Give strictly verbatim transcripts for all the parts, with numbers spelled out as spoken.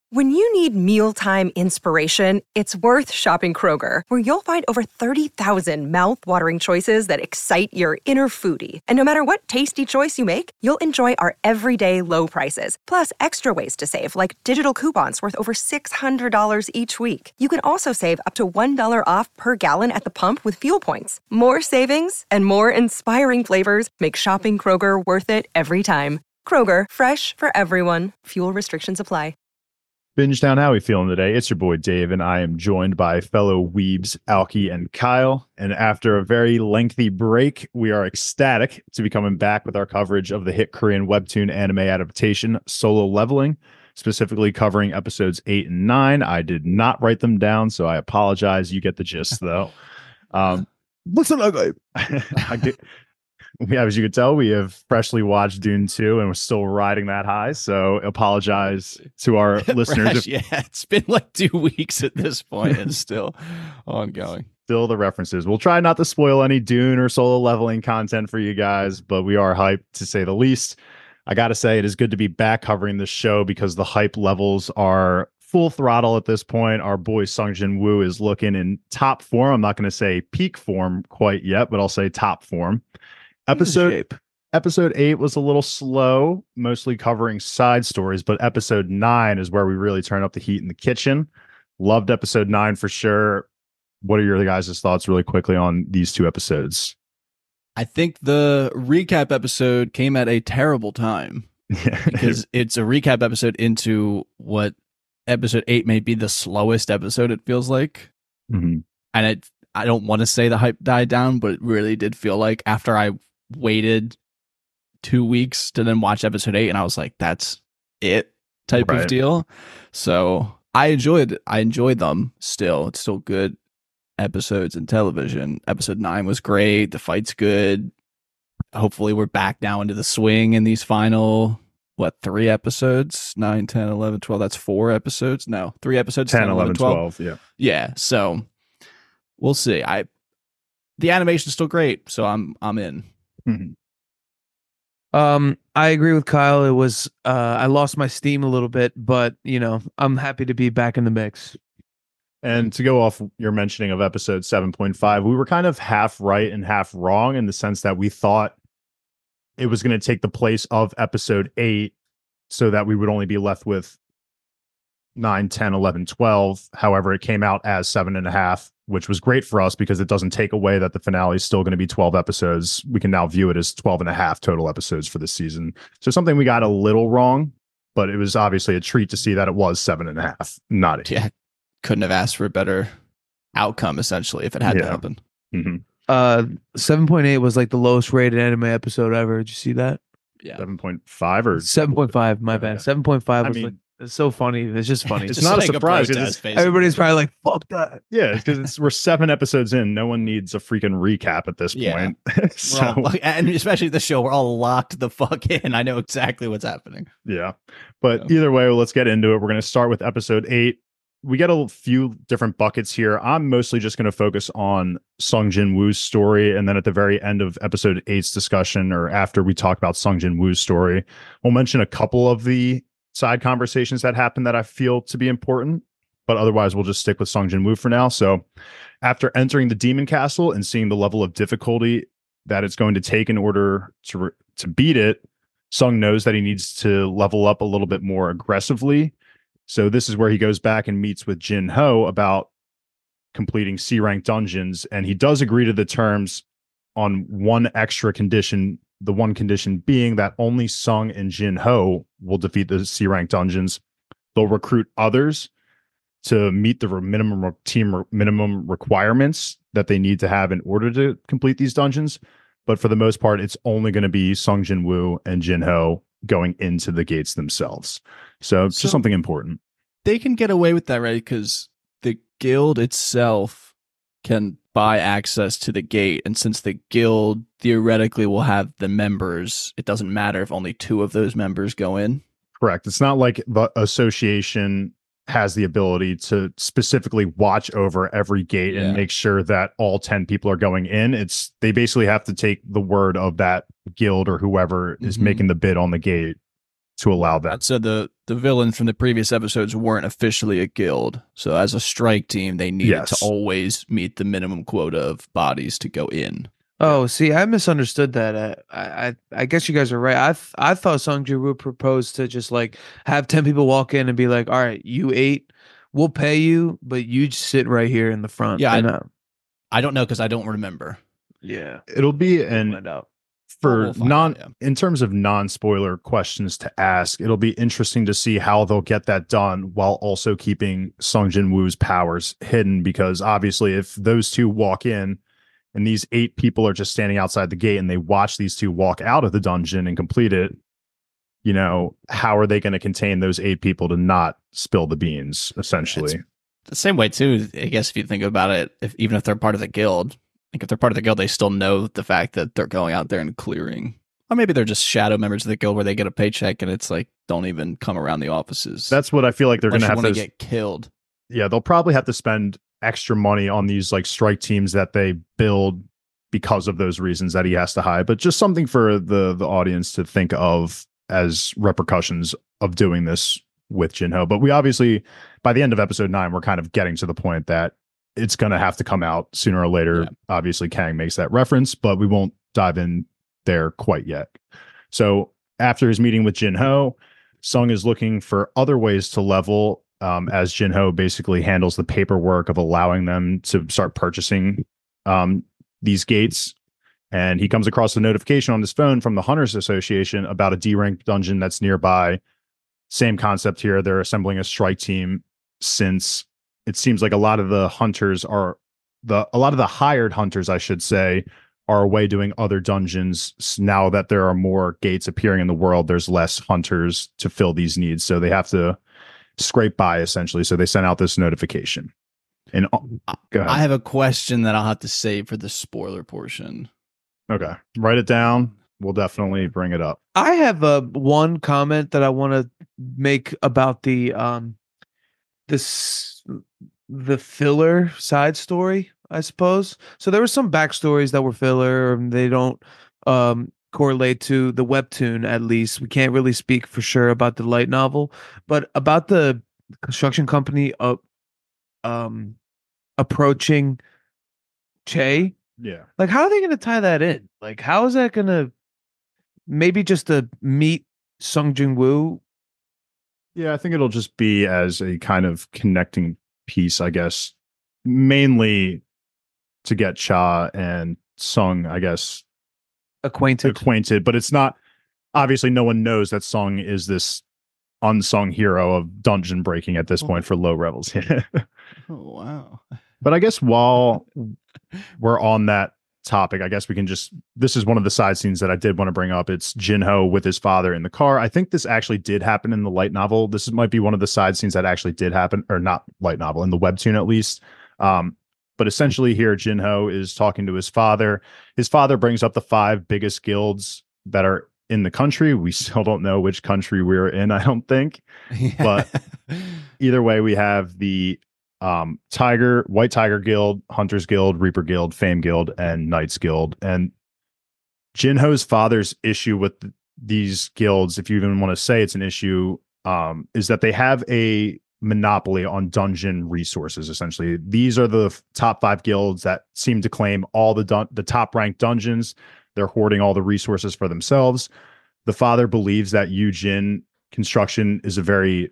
When you need mealtime inspiration, it's worth shopping Kroger, where you'll find over thirty thousand mouth-watering choices that excite your inner foodie. And no matter what tasty choice you make, you'll enjoy our everyday low prices, plus extra ways to save, like digital coupons worth over six hundred dollars each week. You can also save up to one dollar off per gallon at the pump with fuel points. More savings and more inspiring flavors make shopping Kroger worth it every time. Kroger, fresh for everyone. Fuel restrictions apply. Binge Town, how are we feeling today? It's your boy Dave, and I am joined by fellow weebs Alki and Kyle. And after a very lengthy break, we are ecstatic to be coming back with our coverage of the hit Korean webtoon anime adaptation Solo Leveling, specifically covering episodes eight and nine. I did not write them down, so I apologize. You get the gist, though. Um, listen, ugly. I get. Yeah, as you could tell, we have freshly watched Dune two and we're still riding that high. So apologize to our listeners. Fresh, if, yeah, it's been like two weeks at this point and still ongoing. Still the references. We'll try not to spoil any Dune or Solo Leveling content for you guys, but we are hyped to say the least. I got to say, it is good to be back covering the show because the hype levels are full throttle at this point. Our boy Sung Jin Woo is looking in top form. I'm not going to say peak form quite yet, but I'll say top form. Episode episode eight was a little slow, mostly covering side stories, but episode nine is where we really turn up the heat in the kitchen. Loved episode nine for sure. What are your guys' thoughts really quickly on these two episodes? I think the recap episode came at a terrible time because it's a recap episode into what episode eight may be the slowest episode, it feels like. Mm-hmm. And it, I don't want to say the hype died down, but it really did feel like after I waited two weeks to then watch episode eight and I was like, that's it type right. of deal. So I enjoyed I enjoyed them still. It's still good episodes in television. Episode nine was great. The fight's good. Hopefully we're back now into the swing in these final, what, three episodes? nine, ten, eleven, twelve. That's four episodes? No, three episodes. ten, eleven, twelve. Yeah. Yeah. So we'll see. I the animation's still great, so I'm I'm in. Mm-hmm. Um, I agree with Kyle. It was uh, I lost my steam a little bit, but you know, I'm happy to be back in the mix. And to go off your mentioning of episode seven point five, we were kind of half right and half wrong in the sense that we thought it was going to take the place of episode eight so that we would only be left with nine, ten, eleven, twelve. However, it came out as seven and a half, which was great for us because it doesn't take away that the finale is still going to be twelve episodes. We can now view it as twelve and a half total episodes for this season. So something we got a little wrong, but it was obviously a treat to see that it was seven and a half, not eight. Yeah. Couldn't have asked for a better outcome, essentially, if it had Yeah. to happen. Mm-hmm. Uh, seven point eight was like the lowest rated anime episode ever. Did you see that? Yeah. seven point five or seven point five. My Yeah, bad. yeah. seven point five I was mean, like it's so funny. It's just funny. It's Just not a like surprise, 'cause protest, it's- basically. Everybody's probably like, "Fuck that." Yeah, because it's we're seven episodes in. No one needs a freaking recap at this Yeah. point. We're so all, and especially the show, we're all locked the fuck in. I know exactly what's happening. yeah, but Yeah. either way, let's get into it. We're going to start with episode eight. We get a few different buckets here. I'm mostly just going to focus on Sung Jin Woo's story, and then at the very end of episode eight's discussion, or after we talk about Sung Jin Woo's story, we'll mention a couple of the side conversations that happened that I feel to be important. But otherwise, we'll just stick with Sung Jin Woo for now. So, after entering the Demon Castle and seeing the level of difficulty that it's going to take in order to re- to beat it, Sung knows that he needs to level up a little bit more aggressively. So this is where he goes back and meets with Jin Ho about completing C rank dungeons, and he does agree to the terms on one extra condition. The one condition being that only Sung and Jin Ho will defeat the C rank dungeons. They'll recruit others to meet the minimum re- team re- minimum requirements that they need to have in order to complete these dungeons. But for the most part, it's only going to be Sung Jin Woo and Jin Ho going into the gates themselves. So it's So- just something important. They can get away with that, right? Because the guild itself can buy access to the gate. And since the guild theoretically will have the members, it doesn't matter if only two of those members go in. Correct. It's not like the association has the ability to specifically watch over every gate Yeah. and make sure that all ten people are going in. It's they basically have to take the word of that guild or whoever is Mhm. making the bid on the gate to allow that. So the the villains from the previous episodes weren't officially a guild. So as a strike team, they needed Yes. to always meet the minimum quota of bodies to go in. Oh, see, I misunderstood that. I, I, I guess you guys are right. I, th- I thought Sung Ji Woo proposed to just like have ten people walk in and be like, "All right, you eight, we'll pay you, but you just sit right here in the front." Yeah, and, I- uh, I don't know because I don't remember. yeah. It'll be We'll an find out. for We'll find non out, yeah. in terms of non-spoiler questions to ask, it'll be interesting to see how they'll get that done while also keeping Sung Jin Woo's powers hidden, because obviously if those two walk in and these eight people are just standing outside the gate and they watch these two walk out of the dungeon and complete it, you know, how are they going to contain those eight people to not spill the beans, essentially? It's the same way too, I guess, if you think about it, if even if they're part of the guild, like if they're part of the guild, they still know the fact that they're going out there and clearing. Or maybe they're just shadow members of the guild where they get a paycheck and it's like, don't even come around the offices. That's what I feel like they're going to have to to get killed. Yeah, they'll probably have to spend extra money on these like strike teams that they build because of those reasons that he has to hide. But just something for the the audience to think of as repercussions of doing this with Jinho. But we obviously, by the end of episode nine, we're kind of getting to the point that it's going to have to come out sooner or later. Yeah. Obviously, Kang makes that reference, but we won't dive in there quite yet. So after his meeting with Jinho, Sung is looking for other ways to level, um, as Jinho basically handles the paperwork of allowing them to start purchasing um, these gates. And he comes across a notification on his phone from the Hunters Association about a D rank dungeon that's nearby. Same concept here. They're assembling a strike team, since it seems like a lot of the hunters are the a lot of the hired hunters, I should say, are away doing other dungeons. Now that there are more gates appearing in the world, there's less hunters to fill these needs. So they have to scrape by, essentially. So they sent out this notification. And uh, go ahead. I have a question that I'll have to save for the spoiler portion. Okay. Write it down. We'll definitely bring it up. I have uh, one comment that I want to make about the um this the filler side story, I suppose. So there were some backstories that were filler, and they don't um correlate to the webtoon. At least we can't really speak for sure about the light novel, but about the construction company of um approaching Che. Yeah. Like, how are they going to tie that in? Like, how is that going to maybe just to meet Sung Jin Woo? Yeah, I think it'll just be as a kind of connecting piece, I guess, mainly to get Cha and Sung, I guess, Acquainted. acquainted. But it's not, obviously, no one knows that Sung is this unsung hero of dungeon breaking at this Oh. point for low levels. Oh, wow. But I guess while we're on that topic, I guess we can just, this is one of the side scenes that I did want to bring up. It's Jinho with his father in the car. I think this actually did happen in the light novel. This might be one of the side scenes that actually did happen, or not light novel, in the webtoon at least. Um, but essentially here, Jinho is talking to his father. His father brings up the five biggest guilds that are in the country. We still don't know which country we're in, I don't think. But either way, we have the um Tiger, White Tiger Guild, Hunters Guild, Reaper Guild, Fame Guild, and Knights Guild. And Jinho's father's issue with th- these guilds, if you even want to say it's an issue, um, is that they have a monopoly on dungeon resources. Essentially, these are the f- top five guilds that seem to claim all the dun- the top ranked dungeons. They're hoarding all the resources for themselves. The father believes that Yujin Construction is a very,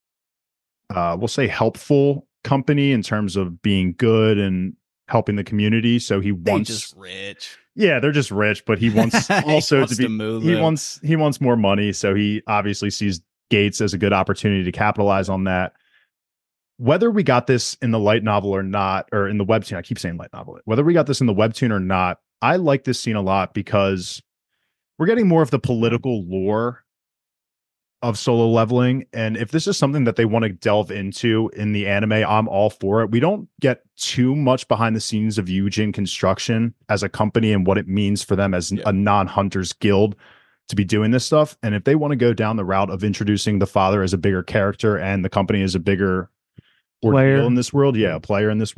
uh, we'll say, helpful company in terms of being good and helping the community. So he They wants, just rich. yeah, they're just rich, but he wants He also wants to be, to move he it. wants, he wants more money. So he obviously sees Gates as a good opportunity to capitalize on that. Whether we got this in the light novel or not, or in the webtoon, I keep saying light novel, whether we got this in the webtoon or not, I like this scene a lot because we're getting more of the political lore of Solo Leveling. And if this is something that they want to delve into in the anime, I'm all for it. We don't get too much behind the scenes of Yujin Construction as a company and what it means for them as Yeah. a non-hunters guild to be doing this stuff. And if they want to go down the route of introducing the father as a bigger character and the company as a bigger ordeal Player. in this world, yeah, a player in this world,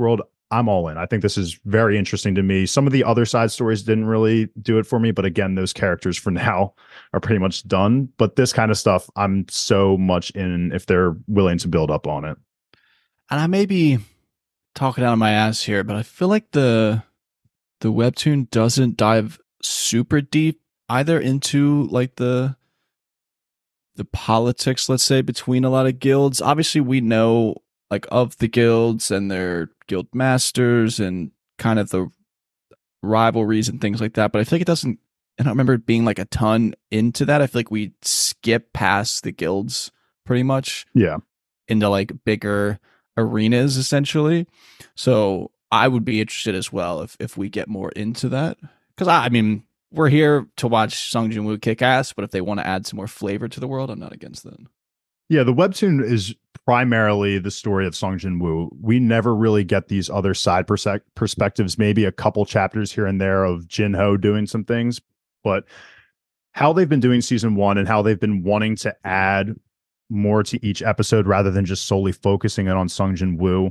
I'm all in. I think this is very interesting to me. Some of the other side stories didn't really do it for me, but again, those characters for now are pretty much done. But this kind of stuff, I'm so much in if they're willing to build up on it. And I may be talking out of my ass here, but I feel like the the webtoon doesn't dive super deep either into like the the politics, let's say, between a lot of guilds. Obviously, we know like of the guilds and their guild masters and kind of the rivalries and things like that. But I feel like it doesn't, I don't remember it being like a ton into that. I feel like we skip past the guilds pretty much. Yeah. Into like bigger arenas essentially. So I would be interested as well if, if we get more into that. Because I, I mean, we're here to watch Sung Jin Woo kick ass, but if they want to add some more flavor to the world, I'm not against that. Yeah, the webtoon is primarily the story of Sung Jin Woo. We never really get these other side perse- perspectives, maybe a couple chapters here and there of Jin Ho doing some things, but how they've been doing season one and how they've been wanting to add more to each episode rather than just solely focusing it on Sung Jin Woo.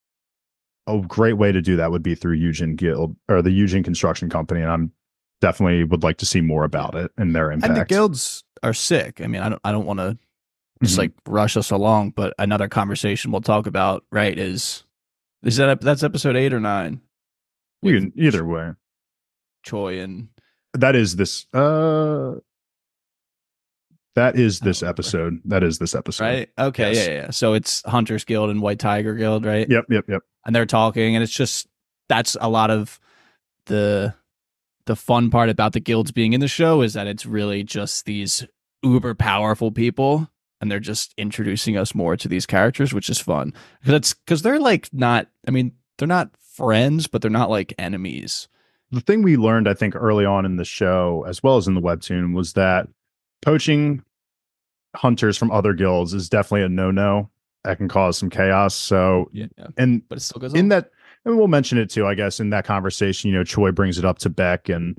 A great way to do that would be through Eugene Guild or the Eugene Construction Company, and I'm definitely would like to see more about it and their impact. And the guilds are sick. I mean, I don't I don't want to just like rush us along, but another conversation we'll talk about, right, is is that that's episode eight or nine? You can, either way. Choi and that is this uh that is this episode. That is this episode. Right? Okay, yes. yeah, yeah. So it's Hunters Guild and White Tiger Guild, right? Yep, yep, yep. And they're talking, and it's just that's a lot of the the fun part about the guilds being in the show is that it's really just these uber powerful people. And they're just introducing us more to these characters, which is fun because it's because they're like not. I mean, they're not friends, but they're not like enemies. The thing we learned, I think, early on in the show, as well as in the webtoon, was that poaching hunters from other guilds is definitely a no-no. That can cause some chaos. So, yeah, yeah. and but it still goes in on. that, and we'll mention it too, I guess, in that conversation. You know, Choi brings it up to Beck, and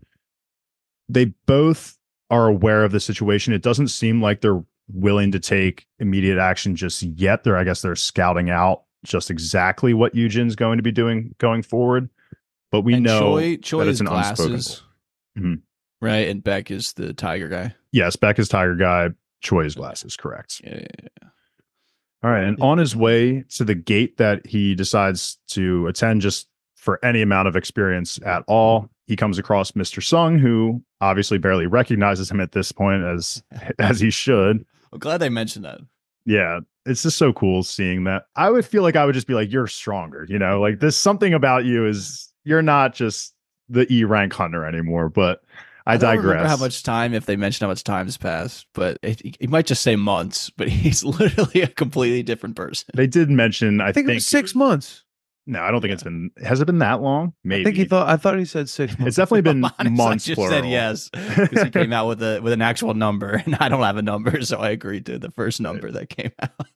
they both are aware of the situation. It doesn't seem like they're willing to take immediate action just yet. They're, I guess, they're scouting out just exactly what Eugen's going to be doing going forward. But we and know Choi, Choi that is it's an glasses, unspoken. Mm-hmm. right? And Beck is the tiger guy. Yes, Beck is tiger guy. Choi is glasses. Correct. Yeah, yeah, yeah. All right, and on his way to the gate that he decides to attend, just for any amount of experience at all, he comes across Mister Sung, who obviously barely recognizes him at this point, as as he should. I'm glad they mentioned that. Yeah, it's just so cool seeing that. I would feel like I would just be like, you're stronger, you know, like there's something about you is you're not just the E rank hunter anymore. But I, I don't digress. Remember how much time, if they mention how much time has passed, but it, he might just say months, but he's literally a completely different person. They did mention, I, I think, think it was six months. No, I don't think yeah. it's been. Has it been that long? Maybe. I think he thought. I thought he said six months. It's definitely been Honest, months. I just plural. said yes because he came out with a with an actual number, and I don't have a number, so I agreed to the first number that came out.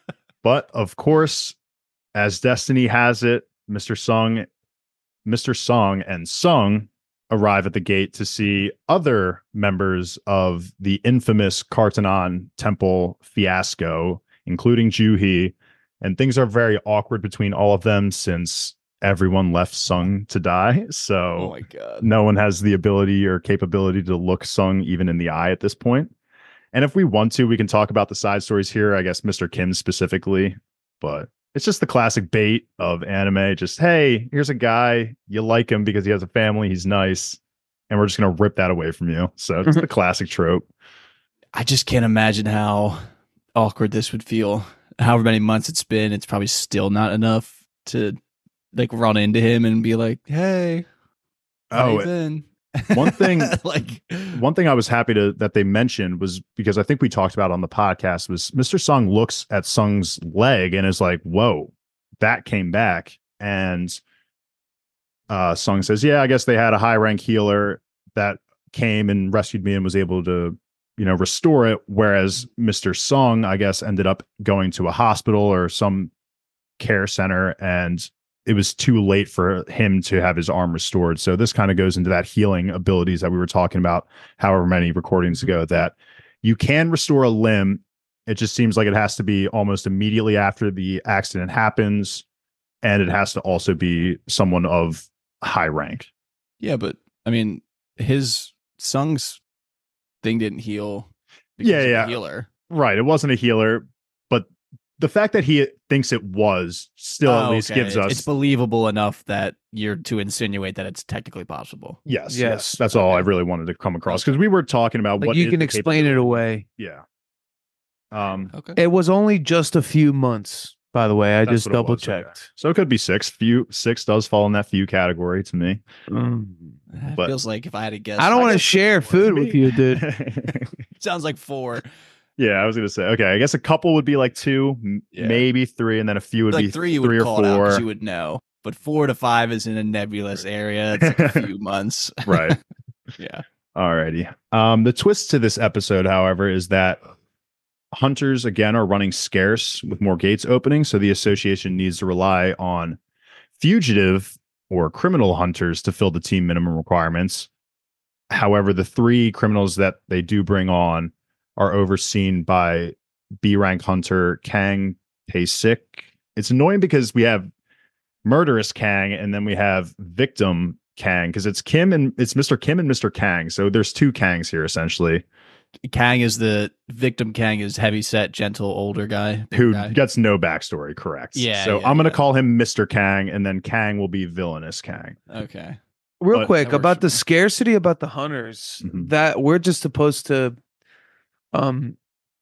But of course, as destiny has it, Mister Sung, Mister Song, and Sung arrive at the gate to see other members of the infamous Kartanon Temple fiasco, including Juhi. And things are very awkward between all of them since everyone left Sung to die. So oh my God. No one has the ability or capability to look Sung even in the eye at this point. And if we want to, we can talk about the side stories here. I guess Mister Kim specifically, but it's just the classic bait of anime. Just, hey, here's a guy. You like him because he has a family. He's nice. And we're just going to rip that away from you. So it's the classic trope. I just can't imagine how awkward this would feel. However many months it's been, it's probably still not enough to like run into him and be like, "Hey, oh, been?" one thing, like one thing I was happy to that they mentioned was because I think we talked about on the podcast was Mister Sung looks at Sung's leg and is like, "Whoa, that came back." And uh, Sung says, "Yeah, I guess they had a high rank healer that came and rescued me and was able to." You know, restore it. Whereas Mister Song, I guess, ended up going to a hospital or some care center, and it was too late for him to have his arm restored. So this kind of goes into that healing abilities that we were talking about, however many recordings ago, that you can restore a limb. It just seems like it has to be almost immediately after the accident happens. and it has to also be someone of high rank. Yeah, but I mean, his Sung's thing didn't heal because Yeah, of yeah. a healer. Right. It wasn't a healer, but the fact that he thinks it was still Oh, at least okay. gives It's- us. It's believable enough that you're to insinuate that it's technically possible. yes, yes. Yes. That's all I Okay. really wanted to come across because we were talking about Like what you is can the explain it capability. away. Yeah. Um, Okay. It was only just a few months, by the way. I That's just what it double was, okay. checked. So it could be six. Few six does fall in that few category to me. It But- feels like if I had to guess, I don't want to guess share four. food with you, dude. Sounds like four. Yeah, I was gonna say. Okay, I guess a couple would be like two, m- Yeah. maybe three, and then a few would Like be three, you three would or call it out because four. you would know. But four to five is in a nebulous area. It's like a few months. Right. Yeah. Alrighty. Um, the twist to this episode, however, is that hunters again are running scarce with more gates opening, so the association needs to rely on fugitive or criminal hunters to fill the team minimum requirements. However, the three criminals that they do bring on are overseen by B rank hunter Kang Tae-sik. It's annoying because we have murderous Kang and then we have victim Kang because it's Kim and it's Mister Kim and Mister Kang. So there's two Kangs here essentially. Kang is the victim. Kang is heavy set, gentle, older guy. big Who guy. gets no backstory, correct? Yeah, So yeah, I'm gonna yeah. call him Mister Kang, and then Kang will be villainous Kang. Okay. Real But- quick That works about for the me. scarcity about the hunters Mhm. that we're just supposed to um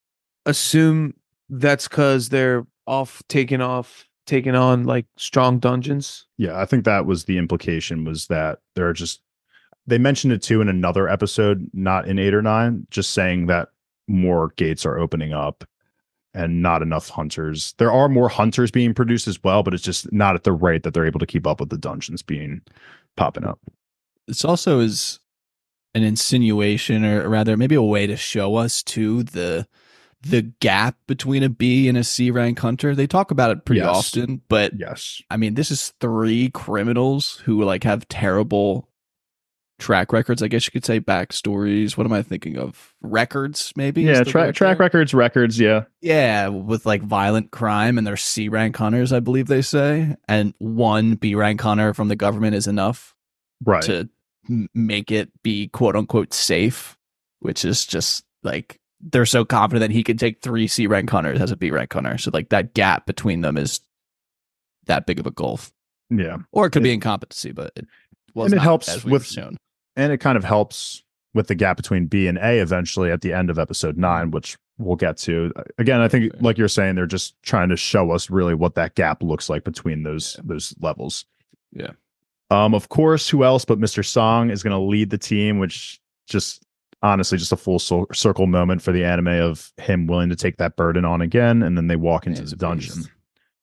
assume that's because they're off taking off taking on like strong dungeons. Yeah, I think that was the implication was that there are just they mentioned it too in another episode, not in eight or nine, just saying that more gates are opening up and not enough hunters. There are more hunters being produced as well, but it's just not at the rate that they're able to keep up with the dungeons being popping up. This also is an insinuation, or rather, maybe a way to show us too the the gap between a B and a C rank hunter. They talk about it pretty Yes. often, but Yes. I mean, this is three criminals who like have terrible track records. I guess you could say backstories. What am I thinking of? Records, maybe. is Yeah, the track word track there? records, records, yeah. Yeah, with like violent crime, and they're C rank hunters, I believe they say, and one B rank hunter from the government is enough Right. to m- make it be quote unquote safe, which is just like they're so confident that he can take three C rank hunters as a B rank hunter. So like that gap between them is that big of a gulf, Yeah. or it could be incompetency, but it was And it not, helps as we with- were shown. And it kind of helps with the gap between B and A eventually at the end of episode nine, which we'll get to. Again, I think Fair. like you're saying, they're just trying to show us really what that gap looks like between those Yeah. those levels. Yeah. Um, of course, who else but Mister Song is going to lead the team, which just honestly just a full so- circle moment for the anime of him willing to take that burden on again, and then they walk into He's the a dungeon. beast.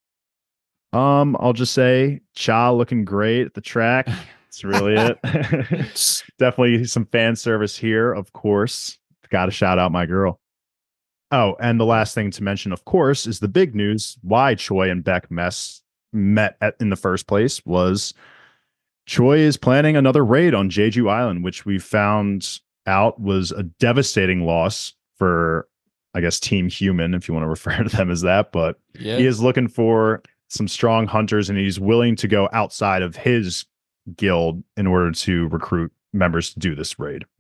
Um, I'll just say Cha looking great at the track. That's really it. Definitely some fan service here, of course. Got to shout out my girl. Oh, and the last thing to mention, of course, is the big news. Why Choi and Beck mess met at, in the first place was Choi is planning another raid on Jeju Island, which we found out was a devastating loss for, I guess, Team Human, if you want to refer to them as that. But Yeah. he is looking for some strong hunters, and he's willing to go outside of his guild in order to recruit members to do this raid.